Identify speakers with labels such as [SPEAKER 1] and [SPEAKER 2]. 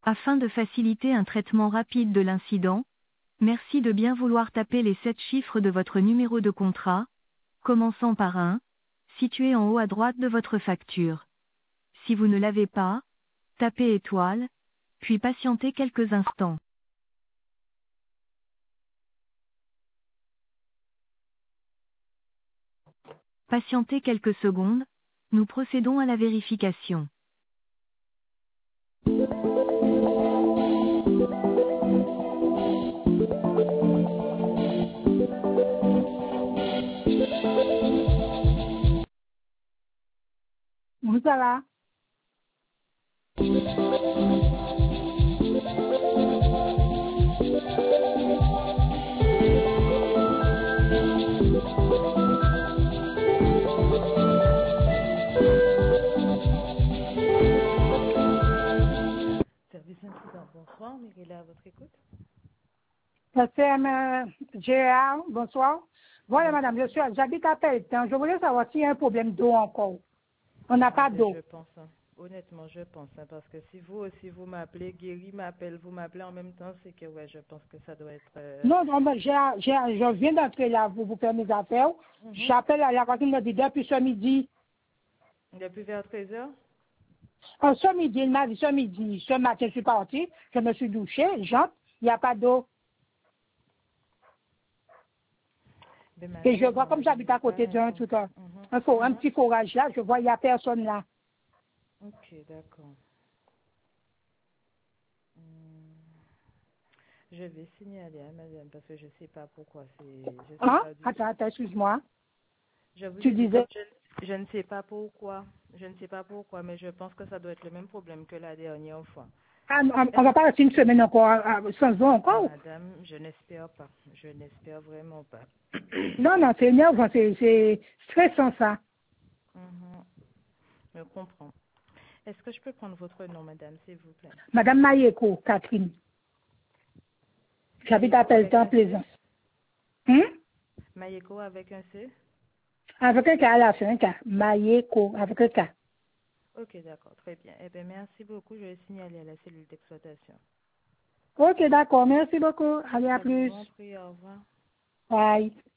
[SPEAKER 1] Afin de faciliter un traitement rapide de l'incident, merci de bien vouloir taper les 7 chiffres de votre numéro de contrat, commençant par 1, situé en haut à droite de votre facture. Si vous ne l'avez pas, tapez étoile, puis patientez quelques instants. Patientez quelques secondes, nous procédons à la vérification.
[SPEAKER 2] Oui, ça va.
[SPEAKER 3] Service incident, bonsoir, Mirella, à votre écoute.
[SPEAKER 2] Gérard, bonsoir. Voilà,
[SPEAKER 3] Bonsoir.
[SPEAKER 2] madame, j'habite à Pelletan. Je voulais savoir s'il y a un problème d'eau encore. On n'a pas
[SPEAKER 3] Ben,
[SPEAKER 2] d'eau.
[SPEAKER 3] je pense, hein. Honnêtement, je pense, hein, parce que si vous aussi vous m'appelez, Guéry m'appelle, vous m'appelez en même temps, c'est que ouais, je pense que ça doit être.
[SPEAKER 2] Non, non, mais je viens d'entrer là pour vous faire mes affaires.
[SPEAKER 3] Mhm.
[SPEAKER 2] J'appelle à la voisine me dit depuis ce midi.
[SPEAKER 3] Depuis vers 13h.
[SPEAKER 2] Ce midi, il m'a dit ce midi. Ce matin, je suis partie. Je me suis douchée, j'entre, il n'y a pas d'eau.
[SPEAKER 3] Ben,
[SPEAKER 2] Et je vois,
[SPEAKER 3] malheureusement,
[SPEAKER 2] comme
[SPEAKER 3] je
[SPEAKER 2] j'habite à
[SPEAKER 3] n'ai pas
[SPEAKER 2] côté d'un
[SPEAKER 3] l'info.
[SPEAKER 2] tout
[SPEAKER 3] Mhm.
[SPEAKER 2] un
[SPEAKER 3] Mhm.
[SPEAKER 2] petit forage là, je vois, il n'y a personne là.
[SPEAKER 3] Ok, d'accord. Hmm. Je vais signaler à madame parce que je sais pas pourquoi je sais
[SPEAKER 2] Hein?
[SPEAKER 3] pas du tout.
[SPEAKER 2] Attends, excuse-moi.
[SPEAKER 3] Je vous
[SPEAKER 2] Tu
[SPEAKER 3] ai dit donc
[SPEAKER 2] disais,
[SPEAKER 3] je ne sais pas pourquoi, mais je pense que ça doit être le même problème que la dernière fois.
[SPEAKER 2] on va pas rester une semaine encore sans eau encore.
[SPEAKER 3] Madame, je n'espère pas. Je n'espère vraiment pas.
[SPEAKER 2] Non, non, c'est énervant, c'est stressant ça.
[SPEAKER 3] Mhm, je comprends. Est-ce que je peux prendre votre nom, madame, s'il vous plaît?
[SPEAKER 2] Madame Mayeko, Catherine. J'habite à
[SPEAKER 3] Mayeko avec
[SPEAKER 2] Pelletan,
[SPEAKER 3] un C?
[SPEAKER 2] Plaisant. Hein?
[SPEAKER 3] Mayeko avec un C?
[SPEAKER 2] Avec un cas à la fin, un cas. Mayeko, avec un cas.
[SPEAKER 3] Ok, d'accord, très bien. Eh bien, merci beaucoup. Je vais signaler à la cellule d'exploitation.
[SPEAKER 2] Ok, d'accord, merci beaucoup. Allez, à
[SPEAKER 3] Je vous
[SPEAKER 2] plus.
[SPEAKER 3] en prie, au revoir.
[SPEAKER 2] Bye.